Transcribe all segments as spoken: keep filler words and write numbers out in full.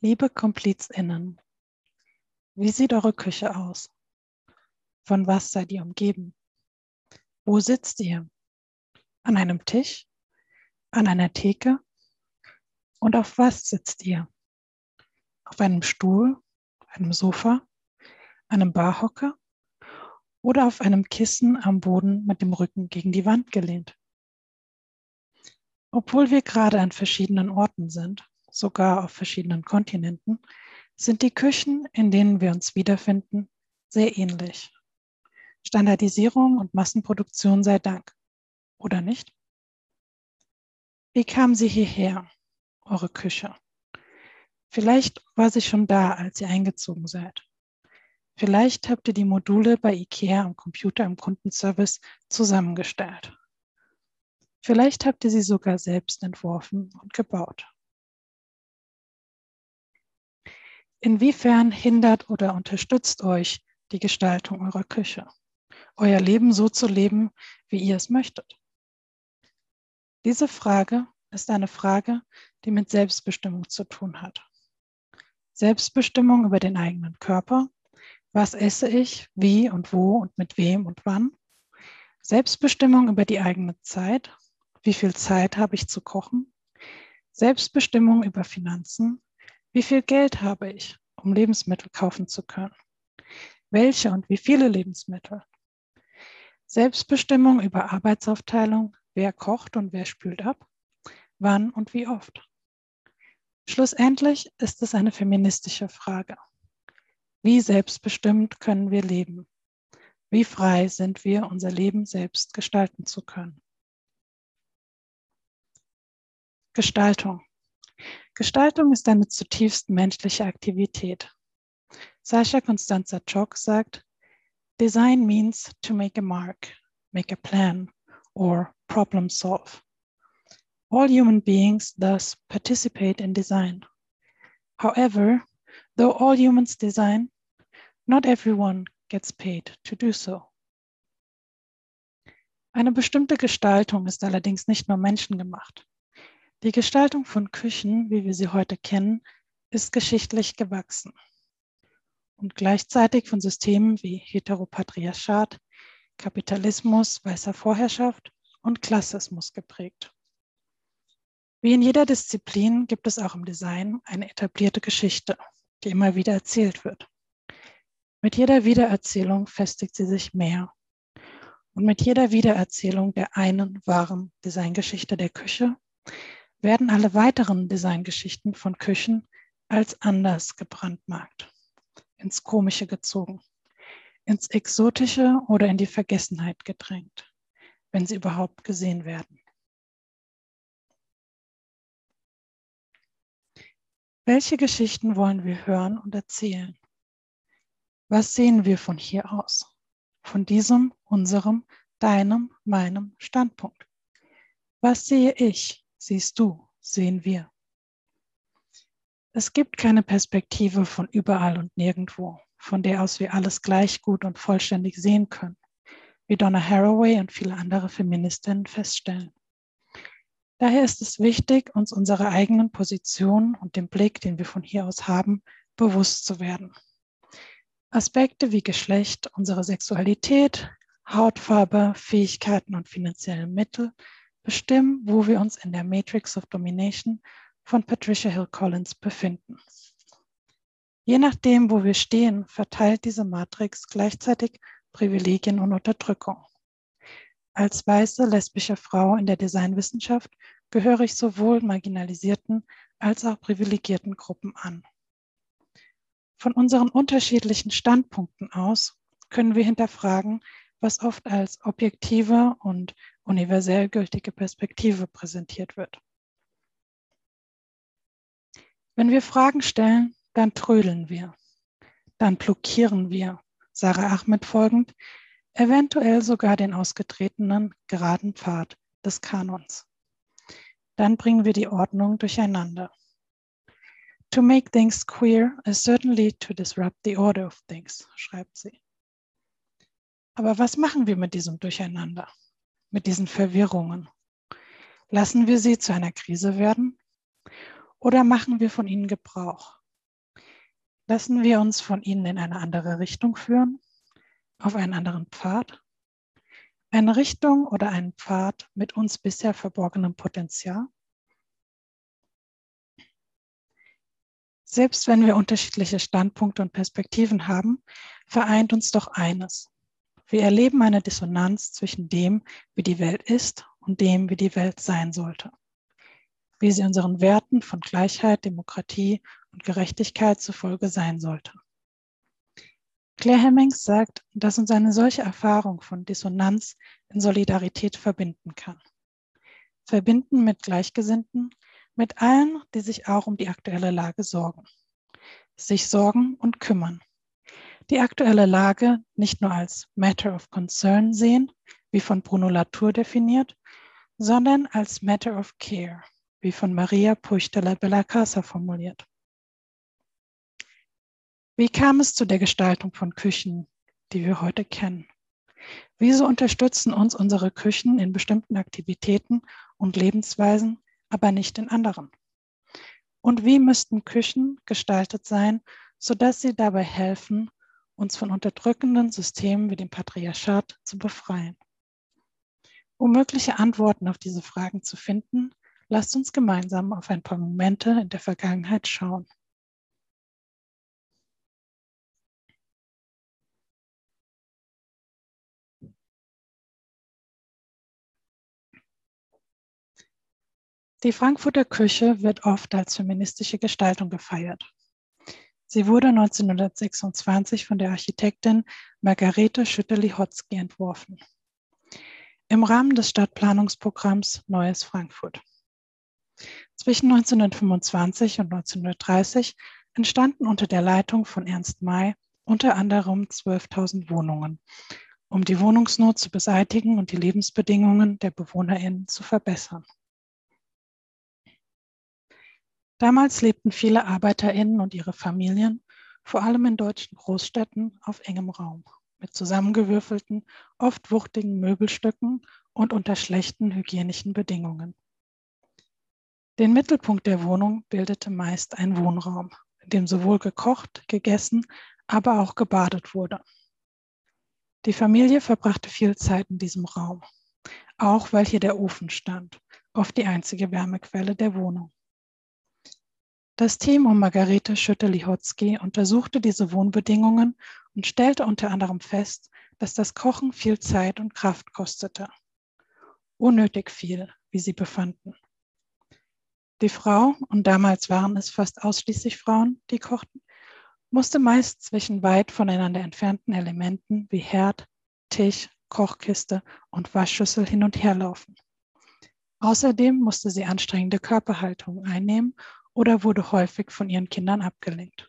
Liebe KomplizInnen, wie sieht eure Küche aus? Von was seid ihr umgeben? Wo sitzt ihr? An einem Tisch? An einer Theke? Und auf was sitzt ihr? Auf einem Stuhl, einem Sofa, einem Barhocker oder auf einem Kissen am Boden mit dem Rücken gegen die Wand gelehnt? Obwohl wir gerade an verschiedenen Orten sind, sogar auf verschiedenen Kontinenten, sind die Küchen, in denen wir uns wiederfinden, sehr ähnlich. Standardisierung und Massenproduktion sei Dank, oder nicht? Wie kamen Sie hierher, eure Küche? Vielleicht war sie schon da, als ihr eingezogen seid. Vielleicht habt ihr die Module bei IKEA am Computer im Kundenservice zusammengestellt. Vielleicht habt ihr sie sogar selbst entworfen und gebaut. Inwiefern hindert oder unterstützt euch die Gestaltung eurer Küche, euer Leben so zu leben, wie ihr es möchtet? Diese Frage ist eine Frage, die mit Selbstbestimmung zu tun hat. Selbstbestimmung über den eigenen Körper. Was esse ich, wie und wo und mit wem und wann? Selbstbestimmung über die eigene Zeit. Wie viel Zeit habe ich zu kochen? Selbstbestimmung über Finanzen. Wie viel Geld habe ich, um Lebensmittel kaufen zu können? Welche und wie viele Lebensmittel? Selbstbestimmung über Arbeitsaufteilung. Wer kocht und wer spült ab? Wann und wie oft? Schlussendlich ist es eine feministische Frage. Wie selbstbestimmt können wir leben? Wie frei sind wir, unser Leben selbst gestalten zu können? Gestaltung. Gestaltung ist eine zutiefst menschliche Aktivität. Sasha Constanza Chock sagt, Design means to make a mark, make a plan, or problem solve. All human beings thus participate in design. However, though all humans design, not everyone gets paid to do so. Eine bestimmte Gestaltung ist allerdings nicht nur menschengemacht. Die Gestaltung von Küchen, wie wir sie heute kennen, ist geschichtlich gewachsen und gleichzeitig von Systemen wie Heteropatriarchat, Kapitalismus, weißer Vorherrschaft und Klassismus geprägt. Wie in jeder Disziplin gibt es auch im Design eine etablierte Geschichte, die immer wieder erzählt wird. Mit jeder Wiedererzählung festigt sie sich mehr. Und mit jeder Wiedererzählung der einen wahren Designgeschichte der Küche werden alle weiteren Designgeschichten von Küchen als anders gebrandmarkt, ins Komische gezogen, ins Exotische oder in die Vergessenheit gedrängt, wenn sie überhaupt gesehen werden. Welche Geschichten wollen wir hören und erzählen? Was sehen wir von hier aus? Von diesem, unserem, deinem, meinem Standpunkt. Was sehe ich, siehst du, sehen wir? Es gibt keine Perspektive von überall und nirgendwo, von der aus wir alles gleich gut und vollständig sehen können, wie Donna Haraway und viele andere Feministinnen feststellen. Daher ist es wichtig, uns unserer eigenen Position und dem Blick, den wir von hier aus haben, bewusst zu werden. Aspekte wie Geschlecht, unsere Sexualität, Hautfarbe, Fähigkeiten und finanzielle Mittel bestimmen, wo wir uns in der Matrix of Domination von Patricia Hill Collins befinden. Je nachdem, wo wir stehen, verteilt diese Matrix gleichzeitig Privilegien und Unterdrückung. Als weiße, lesbische Frau in der Designwissenschaft gehöre ich sowohl marginalisierten als auch privilegierten Gruppen an. Von unseren unterschiedlichen Standpunkten aus können wir hinterfragen, was oft als objektive und universell gültige Perspektive präsentiert wird. Wenn wir Fragen stellen, dann trödeln wir, dann blockieren wir, Sarah Ahmed folgend, eventuell sogar den ausgetretenen geraden Pfad des Kanons. Dann bringen wir die Ordnung durcheinander. To make things queer is certainly to disrupt the order of things, schreibt sie. Aber was machen wir mit diesem Durcheinander, mit diesen Verwirrungen? Lassen wir sie zu einer Krise werden oder machen wir von ihnen Gebrauch? Lassen wir uns von ihnen in eine andere Richtung führen, auf einen anderen Pfad, eine Richtung oder einen Pfad mit uns bisher verborgenem Potenzial? Selbst wenn wir unterschiedliche Standpunkte und Perspektiven haben, vereint uns doch eines. Wir erleben eine Dissonanz zwischen dem, wie die Welt ist, und dem, wie die Welt sein sollte. Wie sie unseren Werten von Gleichheit, Demokratie und Gerechtigkeit zufolge sein sollte. Claire Hemmings sagt, dass uns eine solche Erfahrung von Dissonanz in Solidarität verbinden kann. Verbinden mit Gleichgesinnten, mit allen, die sich auch um die aktuelle Lage sorgen. Sich sorgen und kümmern. Die aktuelle Lage nicht nur als Matter of Concern sehen, wie von Bruno Latour definiert, sondern als Matter of Care, wie von Maria Puig de la Bellacasa formuliert. Wie kam es zu der Gestaltung von Küchen, die wir heute kennen? Wieso unterstützen uns unsere Küchen in bestimmten Aktivitäten und Lebensweisen, aber nicht in anderen? Und wie müssten Küchen gestaltet sein, sodass sie dabei helfen, uns von unterdrückenden Systemen wie dem Patriarchat zu befreien? Um mögliche Antworten auf diese Fragen zu finden, lasst uns gemeinsam auf ein paar Momente in der Vergangenheit schauen. Die Frankfurter Küche wird oft als feministische Gestaltung gefeiert. Sie wurde neunzehnhundertsechsundzwanzig von der Architektin Margarete Schütte-Lihotzky entworfen. Im Rahmen des Stadtplanungsprogramms Neues Frankfurt. Zwischen neunzehnhundertfünfundzwanzig und neunzehnhundertdreißig entstanden unter der Leitung von Ernst May unter anderem zwölftausend Wohnungen, um die Wohnungsnot zu beseitigen und die Lebensbedingungen der BewohnerInnen zu verbessern. Damals lebten viele ArbeiterInnen und ihre Familien, vor allem in deutschen Großstädten, auf engem Raum, mit zusammengewürfelten, oft wuchtigen Möbelstücken und unter schlechten hygienischen Bedingungen. Den Mittelpunkt der Wohnung bildete meist ein Wohnraum, in dem sowohl gekocht, gegessen, aber auch gebadet wurde. Die Familie verbrachte viel Zeit in diesem Raum, auch weil hier der Ofen stand, oft die einzige Wärmequelle der Wohnung. Das Team um Margarete Schütte-Lihotzky untersuchte diese Wohnbedingungen und stellte unter anderem fest, dass das Kochen viel Zeit und Kraft kostete. Unnötig viel, wie sie befanden. Die Frau, und damals waren es fast ausschließlich Frauen, die kochten, musste meist zwischen weit voneinander entfernten Elementen wie Herd, Tisch, Kochkiste und Waschschüssel hin und her laufen. Außerdem musste sie anstrengende Körperhaltung einnehmen oder wurde häufig von ihren Kindern abgelenkt.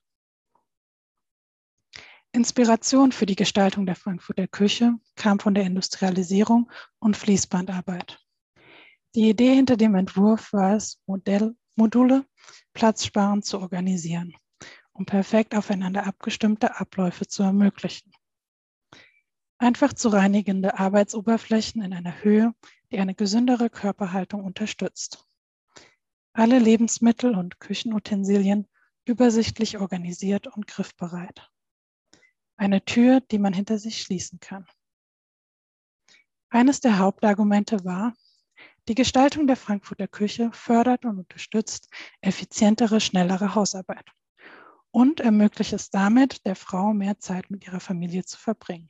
Inspiration für die Gestaltung der Frankfurter Küche kam von der Industrialisierung und Fließbandarbeit. Die Idee hinter dem Entwurf war es, Modell, Module platzsparend zu organisieren, um perfekt aufeinander abgestimmte Abläufe zu ermöglichen. Einfach zu reinigende Arbeitsoberflächen in einer Höhe, die eine gesündere Körperhaltung unterstützt. Alle Lebensmittel und Küchenutensilien übersichtlich organisiert und griffbereit. Eine Tür, die man hinter sich schließen kann. Eines der Hauptargumente war, die Gestaltung der Frankfurter Küche fördert und unterstützt effizientere, schnellere Hausarbeit und ermöglicht es damit, der Frau mehr Zeit mit ihrer Familie zu verbringen.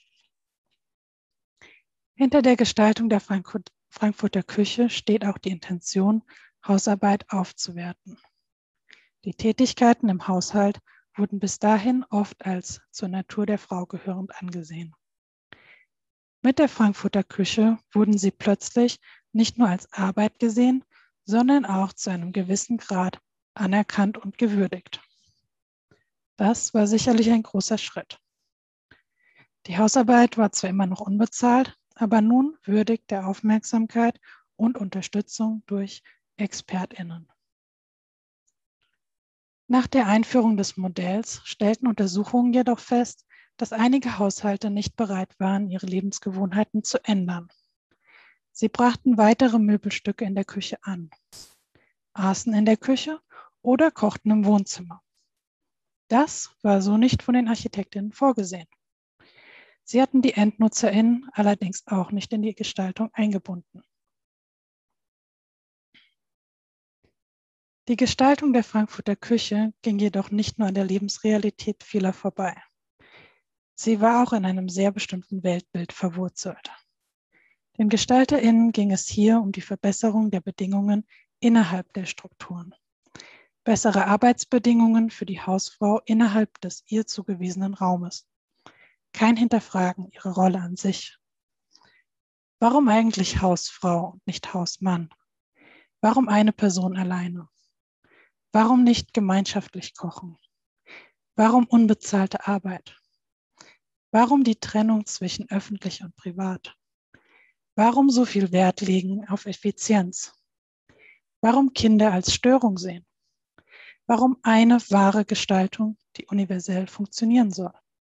Hinter der Gestaltung der Frankfurt, Frankfurter Küche steht auch die Intention, Hausarbeit aufzuwerten. Die Tätigkeiten im Haushalt wurden bis dahin oft als zur Natur der Frau gehörend angesehen. Mit der Frankfurter Küche wurden sie plötzlich nicht nur als Arbeit gesehen, sondern auch zu einem gewissen Grad anerkannt und gewürdigt. Das war sicherlich ein großer Schritt. Die Hausarbeit war zwar immer noch unbezahlt, aber nun würdig der Aufmerksamkeit und Unterstützung durch ExpertInnen. Nach der Einführung des Modells stellten Untersuchungen jedoch fest, dass einige Haushalte nicht bereit waren, ihre Lebensgewohnheiten zu ändern. Sie brachten weitere Möbelstücke in der Küche an, aßen in der Küche oder kochten im Wohnzimmer. Das war so nicht von den Architektinnen vorgesehen. Sie hatten die EndnutzerInnen allerdings auch nicht in die Gestaltung eingebunden. Die Gestaltung der Frankfurter Küche ging jedoch nicht nur an der Lebensrealität vieler vorbei. Sie war auch in einem sehr bestimmten Weltbild verwurzelt. Den GestalterInnen ging es hier um die Verbesserung der Bedingungen innerhalb der Strukturen. Bessere Arbeitsbedingungen für die Hausfrau innerhalb des ihr zugewiesenen Raumes. Kein Hinterfragen ihrer Rolle an sich. Warum eigentlich Hausfrau und nicht Hausmann? Warum eine Person alleine? Warum nicht gemeinschaftlich kochen? Warum unbezahlte Arbeit? Warum die Trennung zwischen öffentlich und privat? Warum so viel Wert legen auf Effizienz? Warum Kinder als Störung sehen? Warum eine wahre Gestaltung, die universell funktionieren soll?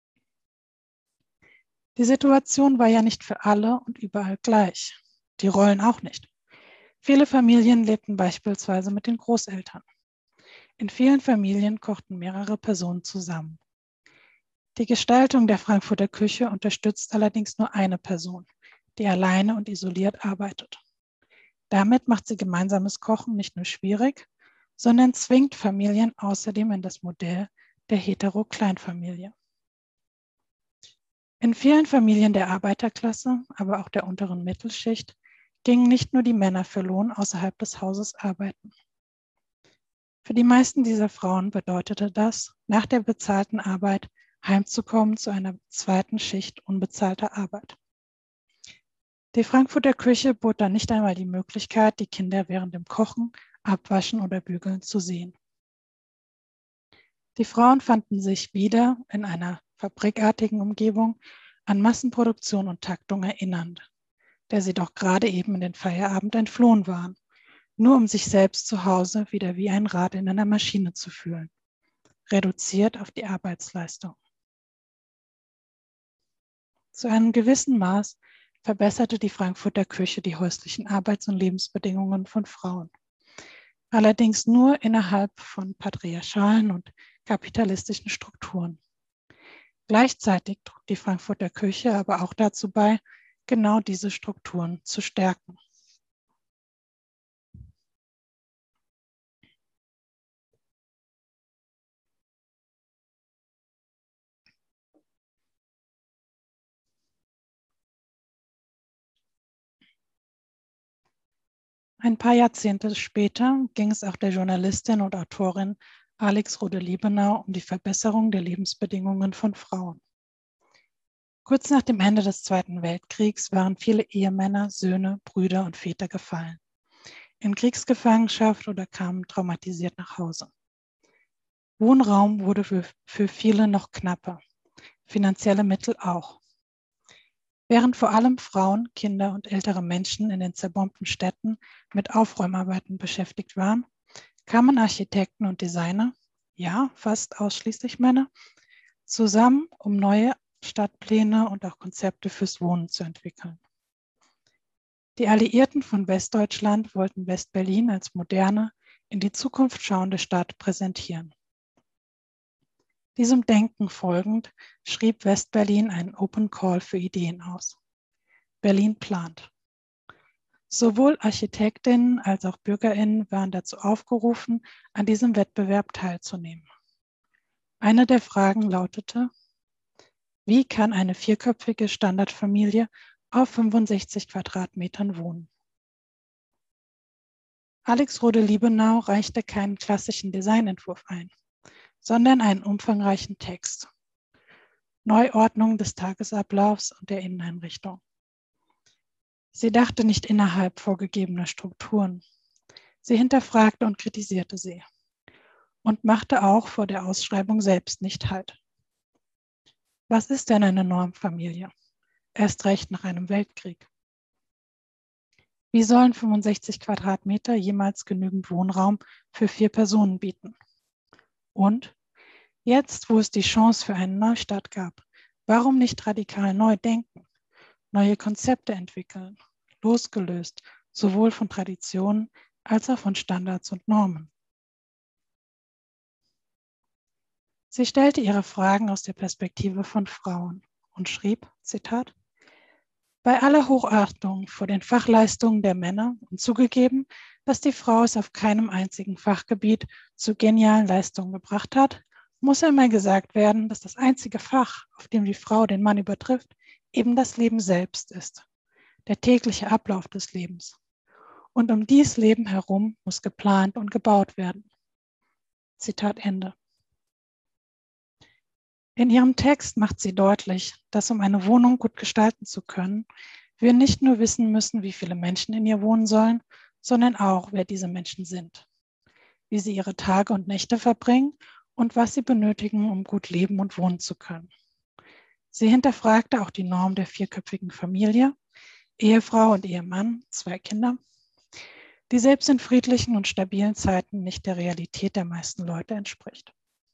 Die Situation war ja nicht für alle und überall gleich. Die Rollen auch nicht. Viele Familien lebten beispielsweise mit den Großeltern. In vielen Familien kochten mehrere Personen zusammen. Die Gestaltung der Frankfurter Küche unterstützt allerdings nur eine Person, die alleine und isoliert arbeitet. Damit macht sie gemeinsames Kochen nicht nur schwierig, sondern zwingt Familien außerdem in das Modell der Hetero-Kleinfamilie. In vielen Familien der Arbeiterklasse, aber auch der unteren Mittelschicht, gingen nicht nur die Männer für Lohn außerhalb des Hauses arbeiten. Für die meisten dieser Frauen bedeutete das, nach der bezahlten Arbeit heimzukommen zu einer zweiten Schicht unbezahlter Arbeit. Die Frankfurter Küche bot dann nicht einmal die Möglichkeit, die Kinder während dem Kochen, Abwaschen oder Bügeln zu sehen. Die Frauen fanden sich wieder in einer fabrikartigen Umgebung an Massenproduktion und Taktung erinnernd, der sie doch gerade eben in den Feierabend entflohen waren, nur um sich selbst zu Hause wieder wie ein Rad in einer Maschine zu fühlen, reduziert auf die Arbeitsleistung. Zu einem gewissen Maß verbesserte die Frankfurter Küche die häuslichen Arbeits- und Lebensbedingungen von Frauen. Allerdings nur innerhalb von patriarchalen und kapitalistischen Strukturen. Gleichzeitig trug die Frankfurter Küche aber auch dazu bei, genau diese Strukturen zu stärken. Ein paar Jahrzehnte später ging es auch der Journalistin und Autorin Alex Rode-Liebenau um die Verbesserung der Lebensbedingungen von Frauen. Kurz nach dem Ende des Zweiten Weltkriegs waren viele Ehemänner, Söhne, Brüder und Väter gefallen, in Kriegsgefangenschaft oder kamen traumatisiert nach Hause. Wohnraum wurde für, für viele noch knapper, finanzielle Mittel auch. Während vor allem Frauen, Kinder und ältere Menschen in den zerbombten Städten mit Aufräumarbeiten beschäftigt waren, kamen Architekten und Designer, ja, fast ausschließlich Männer, zusammen, um neue Stadtpläne und auch Konzepte fürs Wohnen zu entwickeln. Die Alliierten von Westdeutschland wollten West-Berlin als moderne, in die Zukunft schauende Stadt präsentieren. Diesem Denken folgend schrieb West-Berlin einen Open Call für Ideen aus. Berlin plant. Sowohl Architektinnen als auch BürgerInnen waren dazu aufgerufen, an diesem Wettbewerb teilzunehmen. Eine der Fragen lautete: Wie kann eine vierköpfige Standardfamilie auf fünfundsechzig Quadratmetern wohnen? Alex Rode-Liebenau reichte keinen klassischen Designentwurf ein, sondern einen umfangreichen Text. Neuordnung des Tagesablaufs und der Inneneinrichtung. Sie dachte nicht innerhalb vorgegebener Strukturen. Sie hinterfragte und kritisierte sie und machte auch vor der Ausschreibung selbst nicht Halt. Was ist denn eine Normfamilie? Erst recht nach einem Weltkrieg. Wie sollen fünfundsechzig Quadratmeter jemals genügend Wohnraum für vier Personen bieten? Und jetzt, wo es die Chance für einen Neustart gab, warum nicht radikal neu denken, neue Konzepte entwickeln, losgelöst sowohl von Traditionen als auch von Standards und Normen? Sie stellte ihre Fragen aus der Perspektive von Frauen und schrieb, Zitat, bei aller Hochachtung vor den Fachleistungen der Männer und zugegeben, dass die Frau es auf keinem einzigen Fachgebiet zu genialen Leistungen gebracht hat, muss einmal gesagt werden, dass das einzige Fach, auf dem die Frau den Mann übertrifft, eben das Leben selbst ist, der tägliche Ablauf des Lebens. Und um dies Leben herum muss geplant und gebaut werden. Zitat Ende. In ihrem Text macht sie deutlich, dass um eine Wohnung gut gestalten zu können, wir nicht nur wissen müssen, wie viele Menschen in ihr wohnen sollen, sondern auch, wer diese Menschen sind, wie sie ihre Tage und Nächte verbringen und was sie benötigen, um gut leben und wohnen zu können. Sie hinterfragte auch die Norm der vierköpfigen Familie, Ehefrau und Ehemann, zwei Kinder, die selbst in friedlichen und stabilen Zeiten nicht der Realität der meisten Leute entspricht.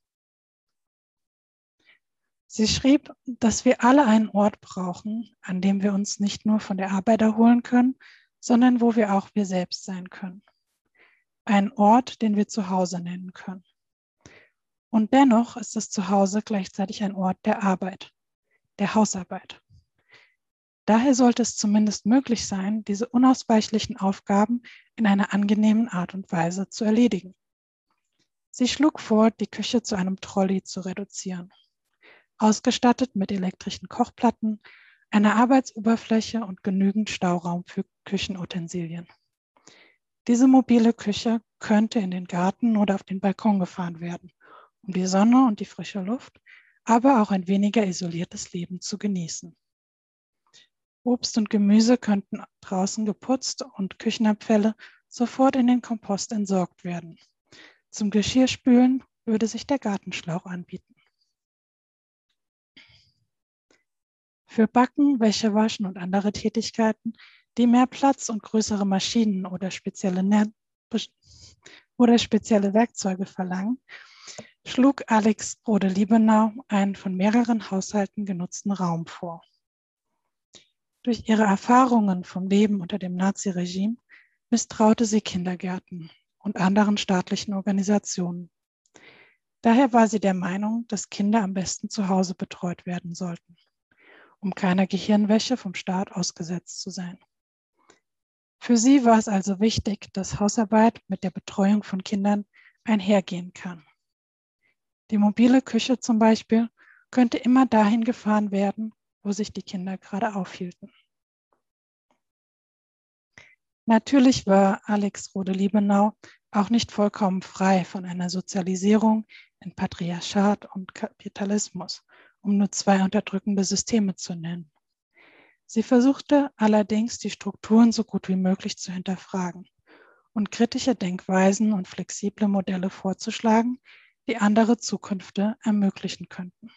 Sie schrieb, dass wir alle einen Ort brauchen, an dem wir uns nicht nur von der Arbeit erholen können, sondern wo wir auch wir selbst sein können. Einen Ort, den wir Zuhause nennen können. Und dennoch ist das Zuhause gleichzeitig ein Ort der Arbeit, der Hausarbeit. Daher sollte es zumindest möglich sein, diese unausweichlichen Aufgaben in einer angenehmen Art und Weise zu erledigen. Sie schlug vor, die Küche zu einem Trolley zu reduzieren. Ausgestattet mit elektrischen Kochplatten, einer Arbeitsoberfläche und genügend Stauraum für Küchenutensilien. Diese mobile Küche könnte in den Garten oder auf den Balkon gefahren werden, um die Sonne und die frische Luft, aber auch ein weniger isoliertes Leben zu genießen. Obst und Gemüse könnten draußen geputzt und Küchenabfälle sofort in den Kompost entsorgt werden. Zum Geschirrspülen würde sich der Gartenschlauch anbieten. Für Backen, Wäschewaschen und andere Tätigkeiten, die mehr Platz und größere Maschinen oder spezielle, Nähr- oder spezielle Werkzeuge verlangen, schlug Alex Rode-Liebenau einen von mehreren Haushalten genutzten Raum vor. Durch ihre Erfahrungen vom Leben unter dem Naziregime misstraute sie Kindergärten und anderen staatlichen Organisationen. Daher war sie der Meinung, dass Kinder am besten zu Hause betreut werden sollten, um keiner Gehirnwäsche vom Staat ausgesetzt zu sein. Für sie war es also wichtig, dass Hausarbeit mit der Betreuung von Kindern einhergehen kann. Die mobile Küche zum Beispiel könnte immer dahin gefahren werden, wo sich die Kinder gerade aufhielten. Natürlich war Alex Rode-Liebenau auch nicht vollkommen frei von einer Sozialisierung in Patriarchat und Kapitalismus, um nur zwei unterdrückende Systeme zu nennen. Sie versuchte allerdings, die Strukturen so gut wie möglich zu hinterfragen und kritische Denkweisen und flexible Modelle vorzuschlagen, die andere Zukünfte ermöglichen könnten.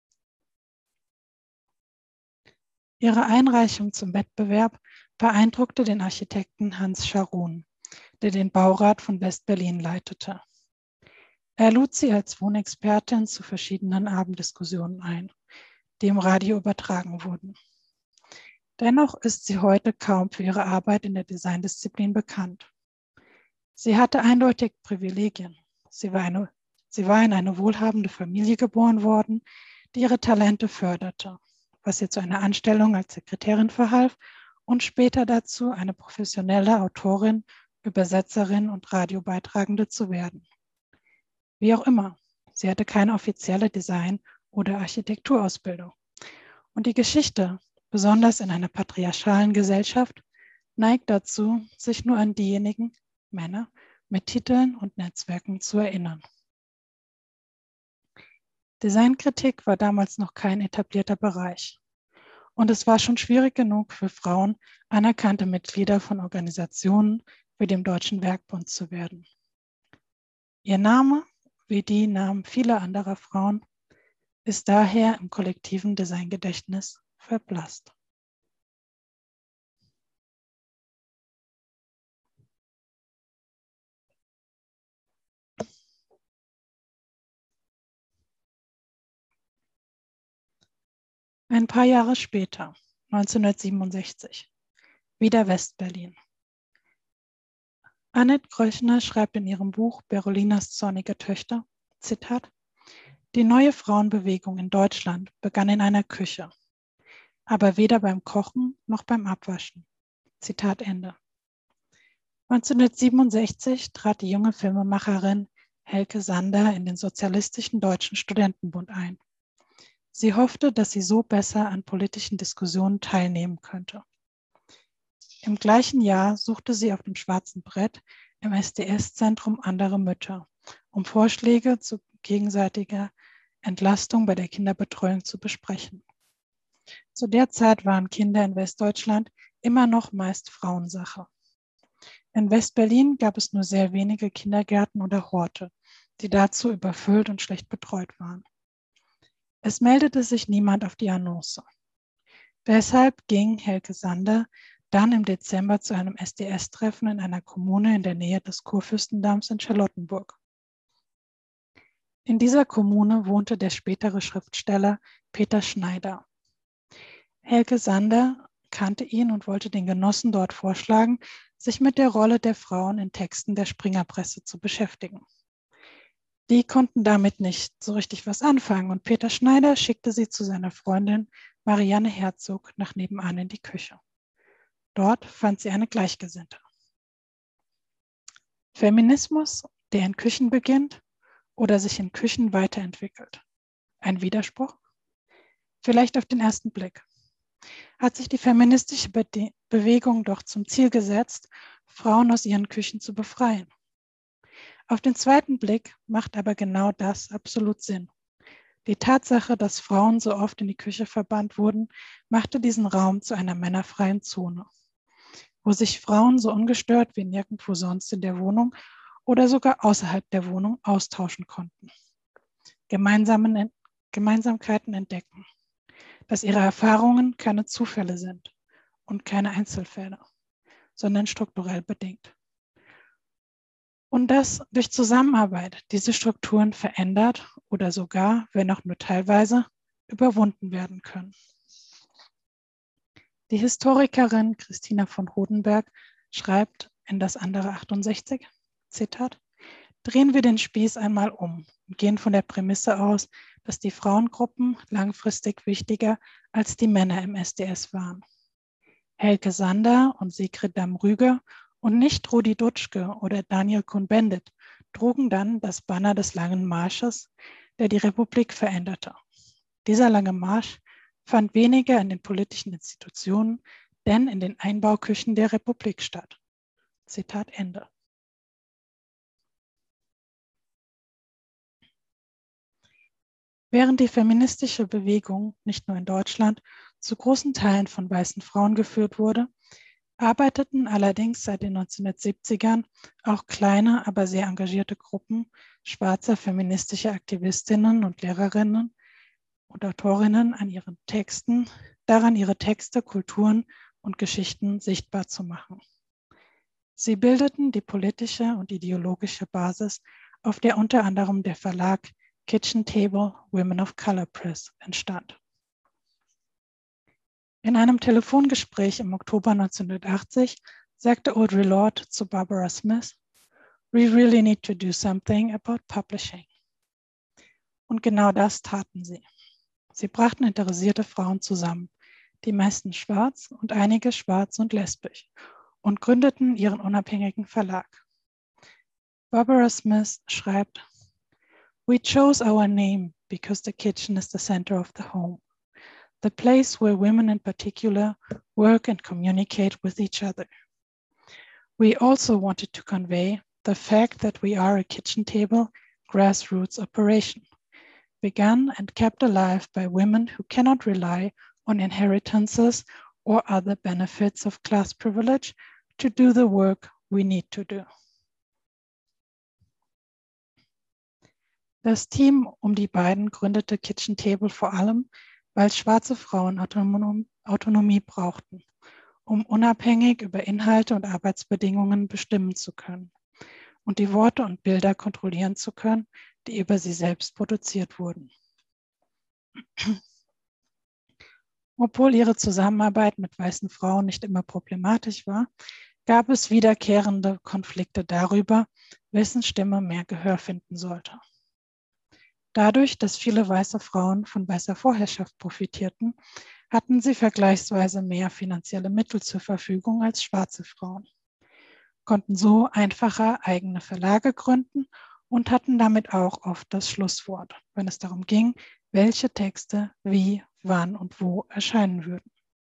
Ihre Einreichung zum Wettbewerb beeindruckte den Architekten Hans Scharoun, der den Baurat von West-Berlin leitete. Er lud sie als Wohnexpertin zu verschiedenen Abenddiskussionen ein, die im Radio übertragen wurden. Dennoch ist sie heute kaum für ihre Arbeit in der Designdisziplin bekannt. Sie hatte eindeutig Privilegien. Sie war, eine, sie war in eine wohlhabende Familie geboren worden, die ihre Talente förderte, was ihr zu einer Anstellung als Sekretärin verhalf und später dazu, eine professionelle Autorin, Übersetzerin und Radiobeitragende zu werden. Wie auch immer, sie hatte keine offizielle Design- oder Architekturausbildung. Und die Geschichte, besonders in einer patriarchalen Gesellschaft, neigt dazu, sich nur an diejenigen Männer mit Titeln und Netzwerken zu erinnern. Designkritik war damals noch kein etablierter Bereich. Und es war schon schwierig genug für Frauen, anerkannte Mitglieder von Organisationen wie dem Deutschen Werkbund zu werden. Ihr Name, wie die Namen vieler anderer Frauen, ist daher im kollektiven Designgedächtnis verblasst. Ein paar Jahre später, neunzehnhundertsiebenundsechzig, wieder West-Berlin. Annette Gröchner schreibt in ihrem Buch Berolinas zornige Töchter, Zitat, Die neue Frauenbewegung in Deutschland begann in einer Küche, aber weder beim Kochen noch beim Abwaschen. Zitat Ende. neunzehnhundertsiebenundsechzig trat die junge Filmemacherin Helke Sander in den Sozialistischen Deutschen Studentenbund ein. Sie hoffte, dass sie so besser an politischen Diskussionen teilnehmen könnte. Im gleichen Jahr suchte sie auf dem Schwarzen Brett im S D S-Zentrum Andere Mütter, um Vorschläge zu gegenseitiger Entlastung bei der Kinderbetreuung zu besprechen. Zu der Zeit waren Kinder in Westdeutschland immer noch meist Frauensache. In West-Berlin gab es nur sehr wenige Kindergärten oder Horte, die dazu überfüllt und schlecht betreut waren. Es meldete sich niemand auf die Annonce. Deshalb ging Helke Sander dann im Dezember zu einem S D S-Treffen in einer Kommune in der Nähe des Kurfürstendamms in Charlottenburg. In dieser Kommune wohnte der spätere Schriftsteller Peter Schneider. Helke Sander kannte ihn und wollte den Genossen dort vorschlagen, sich mit der Rolle der Frauen in Texten der Springerpresse zu beschäftigen. Die konnten damit nicht so richtig was anfangen und Peter Schneider schickte sie zu seiner Freundin Marianne Herzog nach nebenan in die Küche. Dort fand sie eine Gleichgesinnte. Feminismus, der in Küchen beginnt oder sich in Küchen weiterentwickelt. Ein Widerspruch? Vielleicht auf den ersten Blick. Hat sich die feministische Be- Bewegung doch zum Ziel gesetzt, Frauen aus ihren Küchen zu befreien. Auf den zweiten Blick macht aber genau das absolut Sinn. Die Tatsache, dass Frauen so oft in die Küche verbannt wurden, machte diesen Raum zu einer männerfreien Zone, wo sich Frauen so ungestört wie nirgendwo sonst in der Wohnung oder sogar außerhalb der Wohnung austauschen konnten, Gemeinsamen, Gemeinsamkeiten entdecken, dass ihre Erfahrungen keine Zufälle sind und keine Einzelfälle, sondern strukturell bedingt. Und dass durch Zusammenarbeit diese Strukturen verändert oder sogar, wenn auch nur teilweise, überwunden werden können. Die Historikerin Christina von Hodenberg schreibt in Das andere achtundsechzig, Zitat, drehen wir den Spieß einmal um und gehen von der Prämisse aus, dass die Frauengruppen langfristig wichtiger als die Männer im S D S waren. Helke Sander und Sigrid Damm-Rüger und nicht Rudi Dutschke oder Daniel Cohn-Bendit trugen dann das Banner des langen Marsches, der die Republik veränderte. Dieser lange Marsch fand weniger in den politischen Institutionen, denn in den Einbauküchen der Republik statt. Zitat Ende. Während die feministische Bewegung nicht nur in Deutschland zu großen Teilen von weißen Frauen geführt wurde, arbeiteten allerdings seit den neunzehnhundertsiebzigern auch kleine, aber sehr engagierte Gruppen schwarzer feministischer Aktivistinnen und Lehrerinnen und Autorinnen an ihren Texten, daran ihre Texte, Kulturen und Geschichten sichtbar zu machen. Sie bildeten die politische und ideologische Basis, auf der unter anderem der Verlag Kitchen Table Women of Color Press entstand. In einem Telefongespräch im Oktober neunzehnhundertachtzig sagte Audre Lorde zu Barbara Smith, "We really need to do something about publishing." Und genau das taten sie. Sie brachten interessierte Frauen zusammen, die meisten schwarz und einige schwarz und lesbisch, und gründeten ihren unabhängigen Verlag. Barbara Smith schreibt, "We chose our name because the kitchen is the center of the home. The place where women in particular work and communicate with each other. We also wanted to convey the fact that we are a kitchen table grassroots operation, begun and kept alive by women who cannot rely on inheritances or other benefits of class privilege to do the work we need to do." Das Team um die beiden gründete Kitchen Table vor allem, weil schwarze Frauen Autonom- Autonomie brauchten, um unabhängig über Inhalte und Arbeitsbedingungen bestimmen zu können und die Worte und Bilder kontrollieren zu können, die über sie selbst produziert wurden. Obwohl ihre Zusammenarbeit mit weißen Frauen nicht immer problematisch war, gab es wiederkehrende Konflikte darüber, wessen Stimme mehr Gehör finden sollte. Dadurch, dass viele weiße Frauen von weißer Vorherrschaft profitierten, hatten sie vergleichsweise mehr finanzielle Mittel zur Verfügung als schwarze Frauen, konnten so einfacher eigene Verlage gründen und hatten damit auch oft das Schlusswort, wenn es darum ging, welche Texte wie, wann und wo erscheinen würden.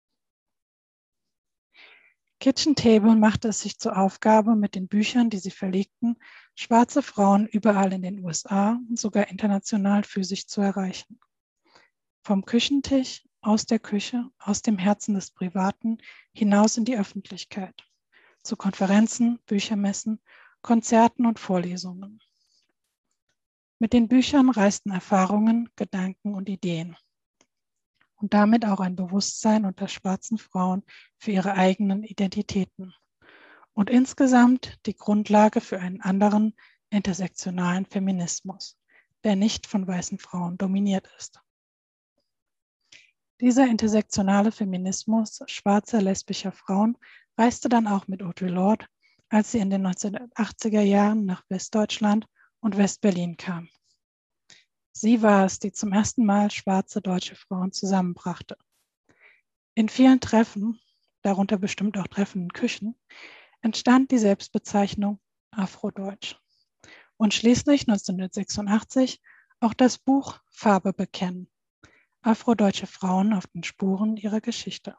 Kitchen Table machte es sich zur Aufgabe, mit den Büchern, die sie verlegten, schwarze Frauen überall in den U S A und sogar international für sich zu erreichen. Vom Küchentisch, aus der Küche, aus dem Herzen des Privaten, hinaus in die Öffentlichkeit, zu Konferenzen, Büchermessen, Konzerten und Vorlesungen. Mit den Büchern reisten Erfahrungen, Gedanken und Ideen. Und damit auch ein Bewusstsein unter schwarzen Frauen für ihre eigenen Identitäten. Und insgesamt die Grundlage für einen anderen intersektionalen Feminismus, der nicht von weißen Frauen dominiert ist. Dieser intersektionale Feminismus schwarzer lesbischer Frauen reiste dann auch mit Audre Lorde, als sie in den neunzehnhundertachtziger Jahren nach Westdeutschland und Westberlin kam. Sie war es, die zum ersten Mal schwarze deutsche Frauen zusammenbrachte. In vielen Treffen, darunter bestimmt auch Treffen in Küchen, entstand die Selbstbezeichnung Afrodeutsch und schließlich neunzehnhundertsechsundachtzig auch das Buch Farbe bekennen, afrodeutsche Frauen auf den Spuren ihrer Geschichte.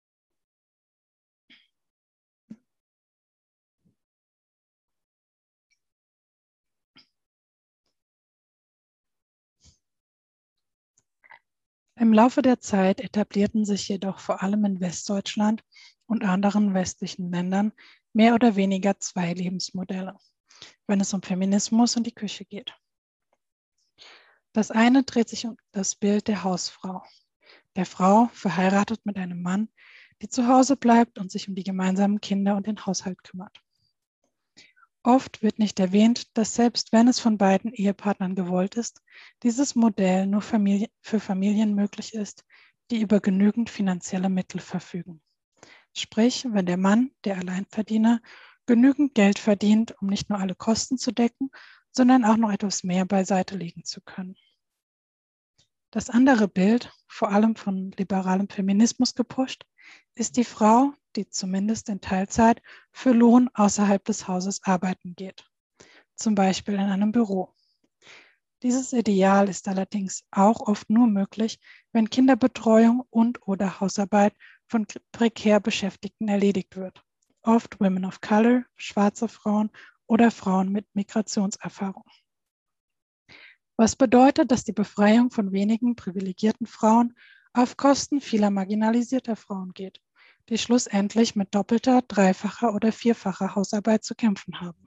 Im Laufe der Zeit etablierten sich jedoch vor allem in Westdeutschland und anderen westlichen Ländern mehr oder weniger zwei Lebensmodelle, wenn es um Feminismus und die Küche geht. Das eine dreht sich um das Bild der Hausfrau, der Frau, verheiratet mit einem Mann, die zu Hause bleibt und sich um die gemeinsamen Kinder und den Haushalt kümmert. Oft wird nicht erwähnt, dass selbst wenn es von beiden Ehepartnern gewollt ist, dieses Modell nur Familie, für Familien möglich ist, die über genügend finanzielle Mittel verfügen. Sprich, wenn der Mann, der Alleinverdiener, genügend Geld verdient, um nicht nur alle Kosten zu decken, sondern auch noch etwas mehr beiseite legen zu können. Das andere Bild, vor allem von liberalem Feminismus gepusht, ist die Frau, die zumindest in Teilzeit für Lohn außerhalb des Hauses arbeiten geht, zum Beispiel in einem Büro. Dieses Ideal ist allerdings auch oft nur möglich, wenn Kinderbetreuung und oder Hausarbeit von prekär Beschäftigten erledigt wird. Oft Women of Color, schwarze Frauen oder Frauen mit Migrationserfahrung. Was bedeutet, dass die Befreiung von wenigen privilegierten Frauen auf Kosten vieler marginalisierter Frauen geht, die schlussendlich mit doppelter, dreifacher oder vierfacher Hausarbeit zu kämpfen haben.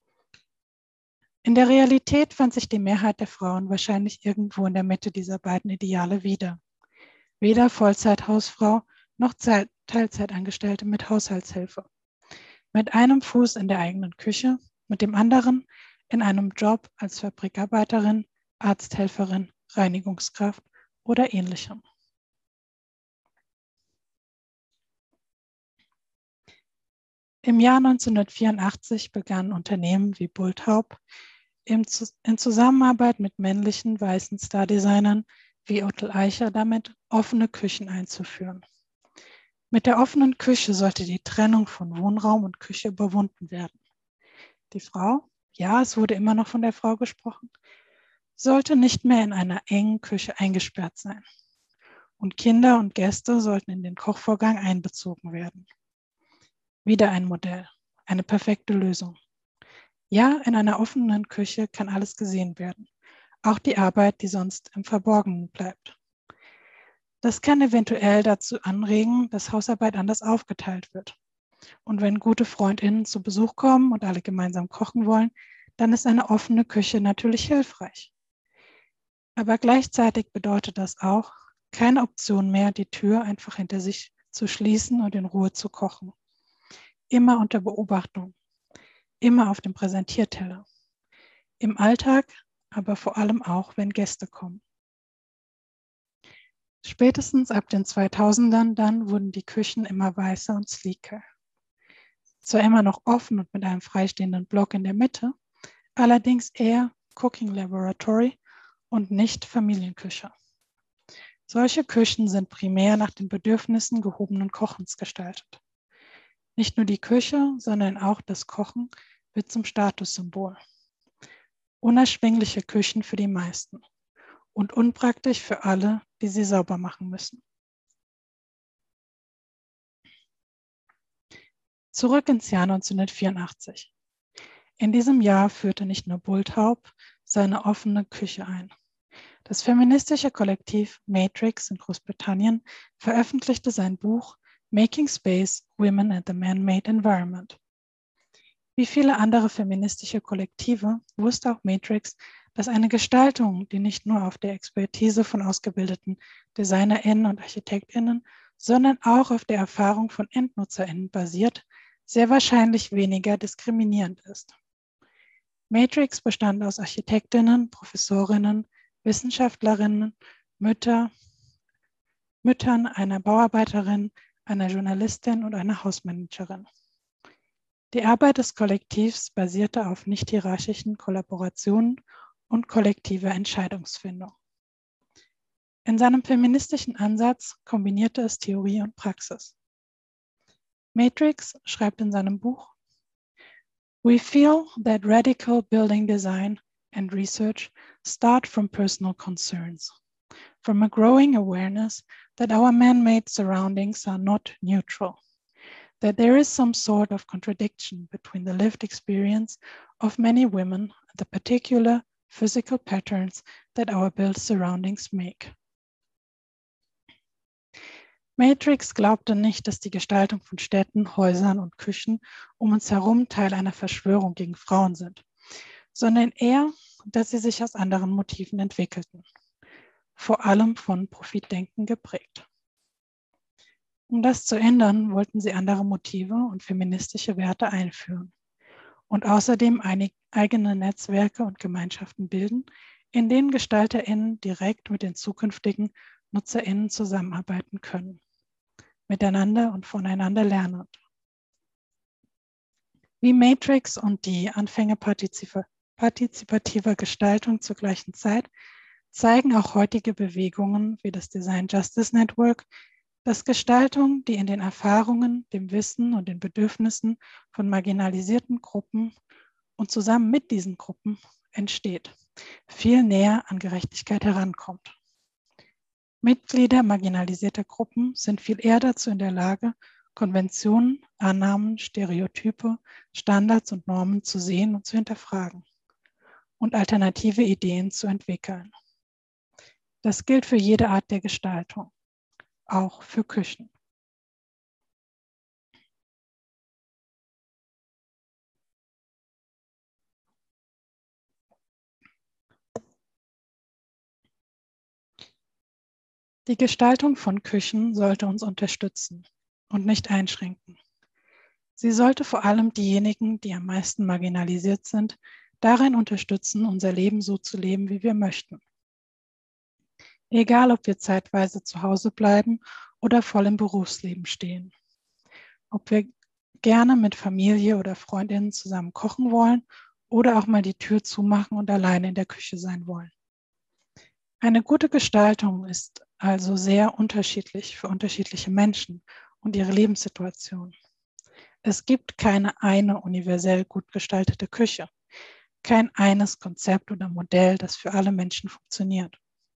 In der Realität fand sich die Mehrheit der Frauen wahrscheinlich irgendwo in der Mitte dieser beiden Ideale wieder. Weder Vollzeithausfrau noch Teilzeitangestellte mit Haushaltshilfe. Mit einem Fuß in der eigenen Küche, mit dem anderen in einem Job als Fabrikarbeiterin, Arzthelferin, Reinigungskraft oder ähnlichem. Im Jahr neunzehnhundertvierundachtzig begannen Unternehmen wie Bulthaup in Zusammenarbeit mit männlichen weißen Star-Designern wie Otto Eicher damit, offene Küchen einzuführen. Mit der offenen Küche sollte die Trennung von Wohnraum und Küche überwunden werden. Die Frau, ja, es wurde immer noch von der Frau gesprochen, sollte nicht mehr in einer engen Küche eingesperrt sein. Und Kinder und Gäste sollten in den Kochvorgang einbezogen werden. Wieder ein Modell, eine perfekte Lösung. Ja, in einer offenen Küche kann alles gesehen werden, auch die Arbeit, die sonst im Verborgenen bleibt. Das kann eventuell dazu anregen, dass Hausarbeit anders aufgeteilt wird. Und wenn gute FreundInnen zu Besuch kommen und alle gemeinsam kochen wollen, dann ist eine offene Küche natürlich hilfreich. Aber gleichzeitig bedeutet das auch, keine Option mehr, die Tür einfach hinter sich zu schließen und in Ruhe zu kochen. Immer unter Beobachtung, immer auf dem Präsentierteller. Im Alltag, aber vor allem auch, wenn Gäste kommen. Spätestens ab den zweitausendern dann wurden die Küchen immer weißer und sleeker. Zwar immer noch offen und mit einem freistehenden Block in der Mitte, allerdings eher Cooking Laboratory und nicht Familienküche. Solche Küchen sind primär nach den Bedürfnissen gehobenen Kochens gestaltet. Nicht nur die Küche, sondern auch das Kochen wird zum Statussymbol. Unerschwingliche Küchen für die meisten und unpraktisch für alle, die sie sauber machen müssen. Zurück ins Jahr neunzehnhundertvierundachtzig. In diesem Jahr führte nicht nur Bulthaub seine offene Küche ein. Das feministische Kollektiv Matrix in Großbritannien veröffentlichte sein Buch Making Space, Women and the Man-Made Environment. Wie viele andere feministische Kollektive wusste auch Matrix, dass eine Gestaltung, die nicht nur auf der Expertise von ausgebildeten DesignerInnen und ArchitektInnen, sondern auch auf der Erfahrung von EndnutzerInnen basiert, sehr wahrscheinlich weniger diskriminierend ist. Matrix bestand aus Architektinnen, Professorinnen, Wissenschaftlerinnen, Mütter, Müttern, einer Bauarbeiterin, einer Journalistin und einer Hausmanagerin. Die Arbeit des Kollektivs basierte auf nicht-hierarchischen Kollaborationen und kollektiver Entscheidungsfindung. In seinem feministischen Ansatz kombinierte es Theorie und Praxis. Matrix schreibt in seinem Buch: We feel that radical building design and research start from personal concerns, from a growing awareness that our man-made surroundings are not neutral, that there is some sort of contradiction between the lived experience of many women and the particular physical patterns that our built surroundings make. Matrix glaubte nicht, dass die Gestaltung von Städten, Häusern und Küchen um uns herum Teil einer Verschwörung gegen Frauen sind, sondern eher, dass sie sich aus anderen Motiven entwickelten, vor allem von Profitdenken geprägt. Um das zu ändern, wollten sie andere Motive und feministische Werte einführen und außerdem eigene Netzwerke und Gemeinschaften bilden, in denen GestalterInnen direkt mit den zukünftigen NutzerInnen zusammenarbeiten können, miteinander und voneinander lernen. Wie Matrix und die Anfänge partizipativer Gestaltung zur gleichen Zeit zeigen auch heutige Bewegungen wie das Design Justice Network, dass Gestaltung, die in den Erfahrungen, dem Wissen und den Bedürfnissen von marginalisierten Gruppen und zusammen mit diesen Gruppen entsteht, viel näher an Gerechtigkeit herankommt. Mitglieder marginalisierter Gruppen sind viel eher dazu in der Lage, Konventionen, Annahmen, Stereotype, Standards und Normen zu sehen und zu hinterfragen und alternative Ideen zu entwickeln. Das gilt für jede Art der Gestaltung, auch für Küchen. Die Gestaltung von Küchen sollte uns unterstützen und nicht einschränken. Sie sollte vor allem diejenigen, die am meisten marginalisiert sind, darin unterstützen, unser Leben so zu leben, wie wir möchten. Egal, ob wir zeitweise zu Hause bleiben oder voll im Berufsleben stehen. Ob wir gerne mit Familie oder Freundinnen zusammen kochen wollen oder auch mal die Tür zumachen und alleine in der Küche sein wollen. Eine gute Gestaltung ist also sehr unterschiedlich für unterschiedliche Menschen und ihre Lebenssituation. Es gibt keine eine universell gut gestaltete Küche, kein eines Konzept oder Modell, das für alle Menschen funktioniert.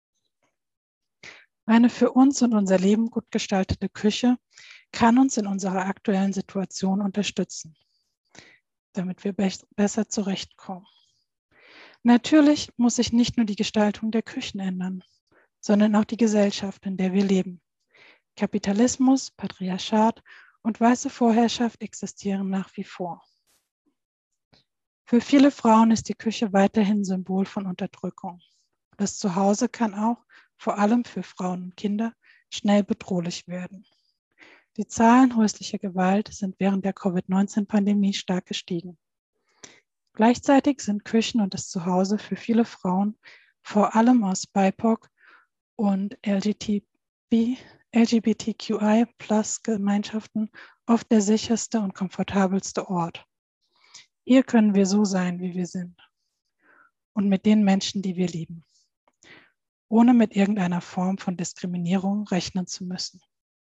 Eine für uns und unser Leben gut gestaltete Küche kann uns in unserer aktuellen Situation unterstützen, damit wir be- besser zurechtkommen. Natürlich muss sich nicht nur die Gestaltung der Küchen ändern, sondern auch die Gesellschaft, in der wir leben. Kapitalismus, Patriarchat und weiße Vorherrschaft existieren nach wie vor. Für viele Frauen ist die Küche weiterhin Symbol von Unterdrückung. Das Zuhause kann auch, vor allem für Frauen und Kinder, schnell bedrohlich werden. Die Zahlen häuslicher Gewalt sind während der Covid neunzehn Pandemie stark gestiegen. Gleichzeitig sind Küchen und das Zuhause für viele Frauen, vor allem aus B I P O C und L G B T Q I Plus Gemeinschaften, oft der sicherste und komfortabelste Ort. Hier können wir so sein, wie wir sind und mit den Menschen, die wir lieben. ohne mit irgendeiner Form von Diskriminierung rechnen zu müssen.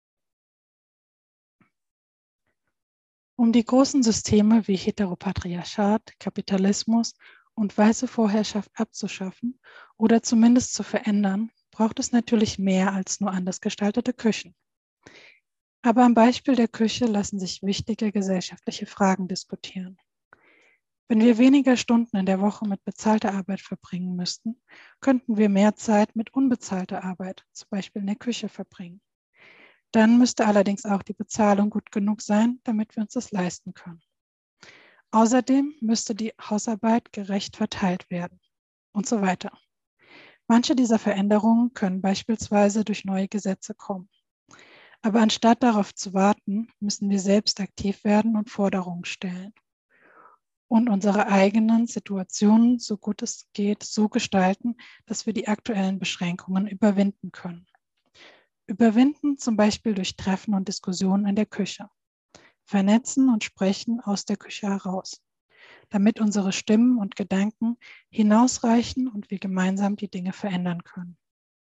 Um die großen Systeme wie Heteropatriarchat, Kapitalismus und weiße Vorherrschaft abzuschaffen oder zumindest zu verändern, braucht es natürlich mehr als nur anders gestaltete Küchen. Aber am Beispiel der Küche lassen sich wichtige gesellschaftliche Fragen diskutieren. Wenn wir weniger Stunden in der Woche mit bezahlter Arbeit verbringen müssten, könnten wir mehr Zeit mit unbezahlter Arbeit, zum Beispiel in der Küche, verbringen. Dann müsste allerdings auch die Bezahlung gut genug sein, damit wir uns das leisten können. Außerdem müsste die Hausarbeit gerecht verteilt werden und so weiter. Manche dieser Veränderungen können beispielsweise durch neue Gesetze kommen. Aber anstatt darauf zu warten, müssen wir selbst aktiv werden und Forderungen stellen und unsere eigenen Situationen, so gut es geht, so gestalten, dass wir die aktuellen Beschränkungen überwinden können. Überwinden zum Beispiel durch Treffen und Diskussionen in der Küche. Vernetzen und sprechen aus der Küche heraus, damit unsere Stimmen und Gedanken hinausreichen und wir gemeinsam die Dinge verändern können.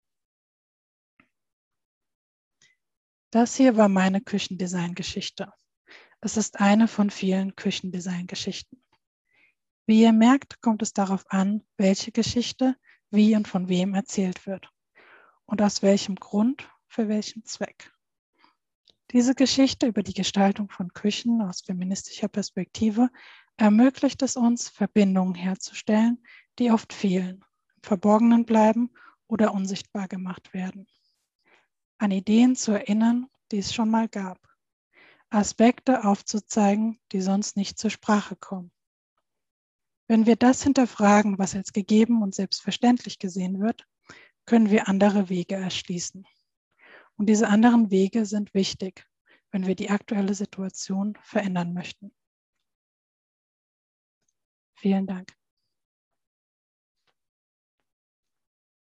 Das hier war meine Küchendesign-Geschichte. Es ist eine von vielen Küchendesign-Geschichten. Wie ihr merkt, kommt es darauf an, welche Geschichte wie und von wem erzählt wird und aus welchem Grund, für welchen Zweck. Diese Geschichte über die Gestaltung von Küchen aus feministischer Perspektive ermöglicht es uns, Verbindungen herzustellen, die oft fehlen, im Verborgenen bleiben oder unsichtbar gemacht werden. An Ideen zu erinnern, die es schon mal gab. Aspekte aufzuzeigen, die sonst nicht zur Sprache kommen. Wenn wir das hinterfragen, was als gegeben und selbstverständlich gesehen wird, können wir andere Wege erschließen. Und diese anderen Wege sind wichtig, wenn wir die aktuelle Situation verändern möchten. Vielen Dank.